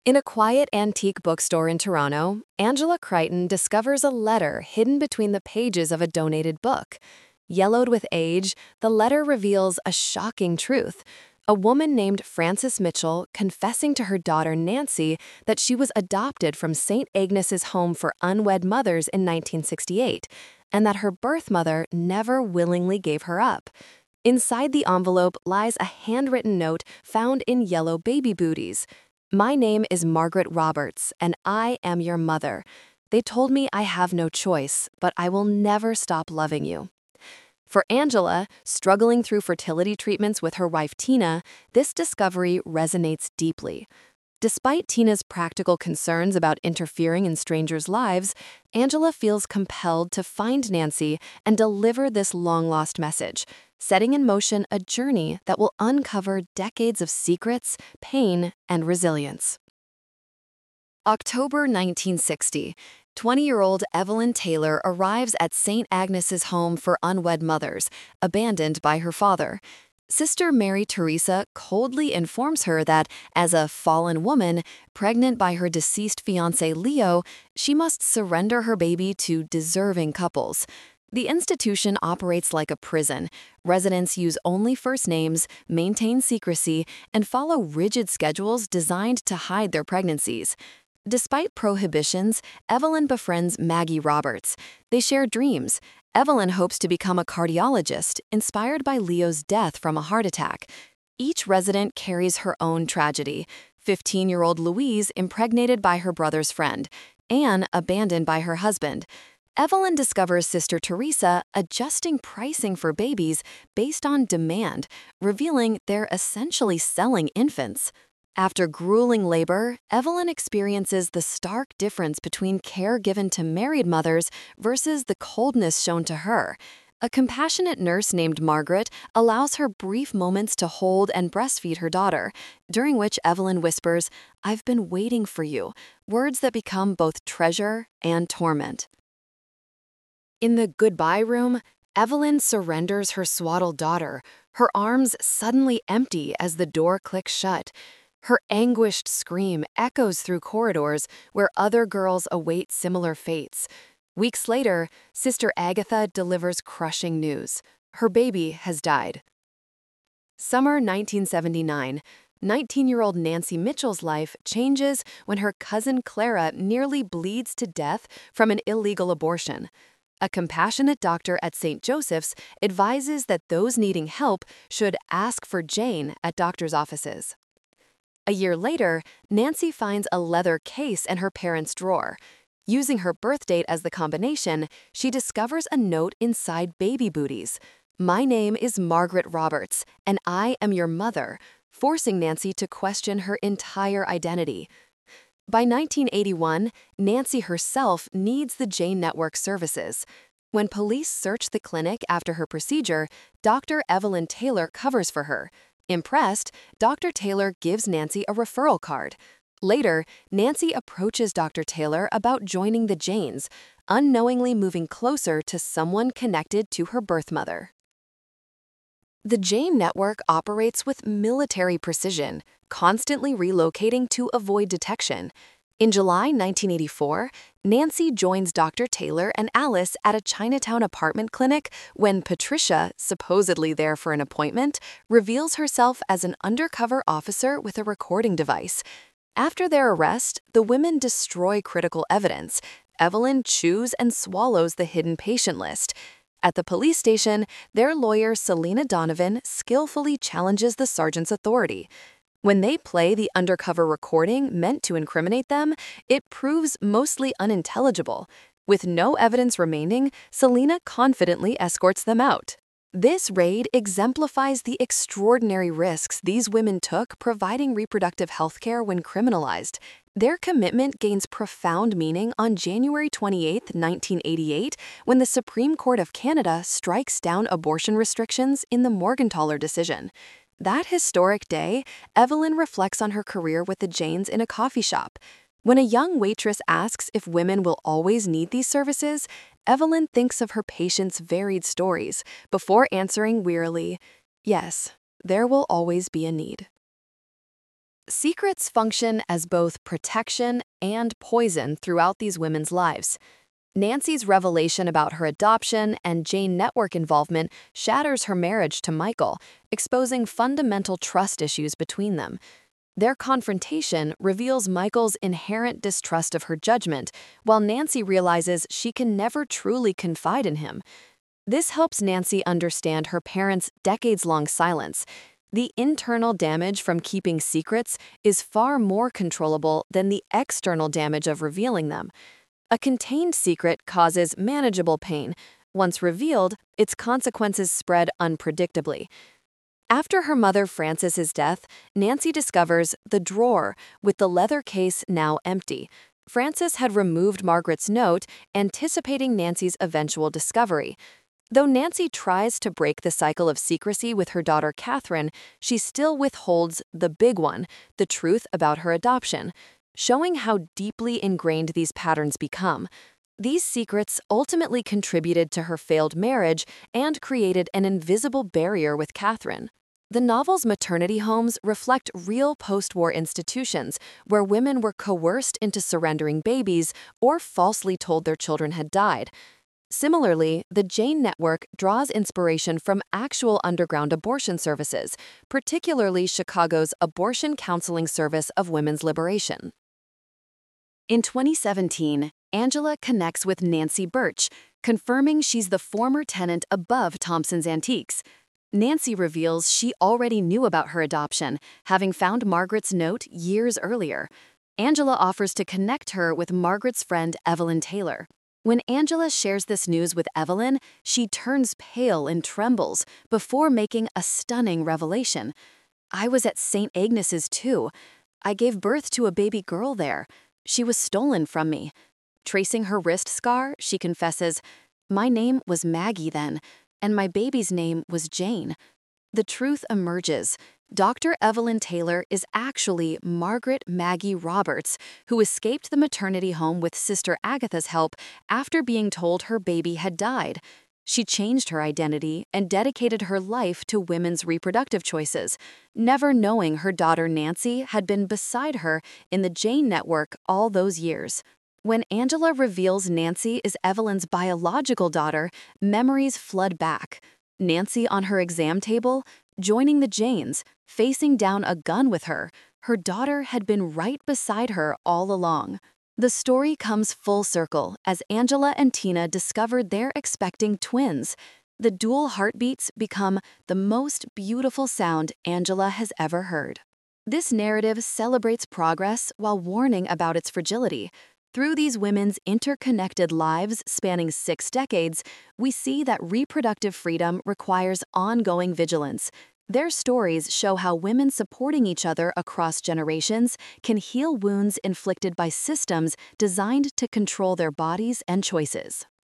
In a quiet antique bookstore in Toronto, Angela Crichton discovers a letter hidden between the pages of a donated book. Yellowed with age, the letter reveals a shocking truth. A woman named Frances Mitchell confessing to her daughter Nancy that she was adopted from St. Agnes's Home for Unwed Mothers in 1968, and that her birth mother never willingly gave her up. Inside the envelope lies a handwritten note found in yellow baby booties. "My name is Margaret Roberts, and I am your mother. They told me I have no choice, but I will never stop loving you." For Angela, struggling through fertility treatments with her wife Tina, this discovery resonates deeply. Despite Tina's practical concerns about interfering in strangers' lives, Angela feels compelled to find Nancy and deliver this long-lost message, setting in motion a journey that will uncover decades of secrets, pain, and resilience. October 1960. 20-year-old Evelyn Taylor arrives at St. Agnes's Home for Unwed Mothers, abandoned by her father. Sister Mary Teresa coldly informs her that, as a fallen woman, pregnant by her deceased fiancé Leo, she must surrender her baby to deserving couples. The institution operates like a prison. Residents use only first names, maintain secrecy, and follow rigid schedules designed to hide their pregnancies. Despite prohibitions, Evelyn befriends Maggie Roberts. They share dreams. Evelyn hopes to become a cardiologist, inspired by Leo's death from a heart attack. Each resident carries her own tragedy. 15-year-old Louise impregnated by her brother's friend. Anne abandoned by her husband. Evelyn discovers Sister Teresa adjusting pricing for babies based on demand, revealing they're essentially selling infants. After grueling labor, Evelyn experiences the stark difference between care given to married mothers versus the coldness shown to her. A compassionate nurse named Margaret allows her brief moments to hold and breastfeed her daughter, during which Evelyn whispers, "I've been waiting for you," words that become both treasure and torment. In the goodbye room, Evelyn surrenders her swaddled daughter, her arms suddenly empty as the door clicks shut. Her anguished scream echoes through corridors where other girls await similar fates. Weeks later, Sister Agatha delivers crushing news. Her baby has died. Summer 1979. 19-year-old Nancy Mitchell's life changes when her cousin Clara nearly bleeds to death from an illegal abortion. A compassionate doctor at St. Joseph's advises that those needing help should ask for Jane at doctors' offices. A year later, Nancy finds a leather case in her parents' drawer. Using her birth date as the combination, she discovers a note inside baby booties. "My name is Margaret Roberts, and I am your mother," forcing Nancy to question her entire identity. By 1981, Nancy herself needs the Jane Network services. When police search the clinic after her procedure, Dr. Evelyn Taylor covers for her. Impressed, Dr. Taylor gives Nancy a referral card. Later, Nancy approaches Dr. Taylor about joining the Janes, unknowingly moving closer to someone connected to her birth mother. The Jane Network operates with military precision, constantly relocating to avoid detection. In July 1984, Nancy joins Dr. Taylor and Alice at a Chinatown apartment clinic when Patricia, supposedly there for an appointment, reveals herself as an undercover officer with a recording device. After their arrest, the women destroy critical evidence. Evelyn chews and swallows the hidden patient list. At the police station, their lawyer Selena Donovan skillfully challenges the sergeant's authority. When they play the undercover recording meant to incriminate them, it proves mostly unintelligible. With no evidence remaining, Selena confidently escorts them out. This raid exemplifies the extraordinary risks these women took providing reproductive health care when criminalized. Their commitment gains profound meaning on January 28, 1988, when the Supreme Court of Canada strikes down abortion restrictions in the Morgentaler decision. That historic day, Evelyn reflects on her career with the Janes in a coffee shop. When a young waitress asks if women will always need these services, Evelyn thinks of her patients' varied stories before answering wearily, "Yes, there will always be a need." Secrets function as both protection and poison throughout these women's lives. Nancy's revelation about her adoption and Jane Network involvement shatters her marriage to Michael, exposing fundamental trust issues between them. Their confrontation reveals Michael's inherent distrust of her judgment, while Nancy realizes she can never truly confide in him. This helps Nancy understand her parents' decades-long silence. The internal damage from keeping secrets is far more controllable than the external damage of revealing them. A contained secret causes manageable pain. Once revealed, its consequences spread unpredictably. After her mother Frances's death, Nancy discovers the drawer, with the leather case now empty. Frances had removed Margaret's note, anticipating Nancy's eventual discovery. Though Nancy tries to break the cycle of secrecy with her daughter Catherine, she still withholds the big one, the truth about her adoption, showing how deeply ingrained these patterns become. These secrets ultimately contributed to her failed marriage and created an invisible barrier with Catherine. The novel's maternity homes reflect real post-war institutions where women were coerced into surrendering babies or falsely told their children had died. Similarly, the Jane Network draws inspiration from actual underground abortion services, particularly Chicago's Abortion Counseling Service of Women's Liberation. In 2017, Angela connects with Nancy Birch, confirming she's the former tenant above Thompson's Antiques. Nancy reveals she already knew about her adoption, having found Margaret's note years earlier. Angela offers to connect her with Margaret's friend Evelyn Taylor. When Angela shares this news with Evelyn, she turns pale and trembles before making a stunning revelation. "I was at St. Agnes's too. I gave birth to a baby girl there. She was stolen from me." Tracing her wrist scar, she confesses, "My name was Maggie then, and my baby's name was Jane." The truth emerges. Dr. Evelyn Taylor is actually Margaret Maggie Roberts, who escaped the maternity home with Sister Agatha's help after being told her baby had died. She changed her identity and dedicated her life to women's reproductive choices, never knowing her daughter Nancy had been beside her in the Jane Network all those years. When Angela reveals Nancy is Evelyn's biological daughter, memories flood back. Nancy on her exam table, joining the Janes, facing down a gun with her. Her daughter had been right beside her all along. The story comes full circle as Angela and Tina discovered they're expecting twins. The dual heartbeats become the most beautiful sound Angela has ever heard. This narrative celebrates progress while warning about its fragility. Through these women's interconnected lives spanning 6 decades, we see that reproductive freedom requires ongoing vigilance. Their stories show how women supporting each other across generations can heal wounds inflicted by systems designed to control their bodies and choices.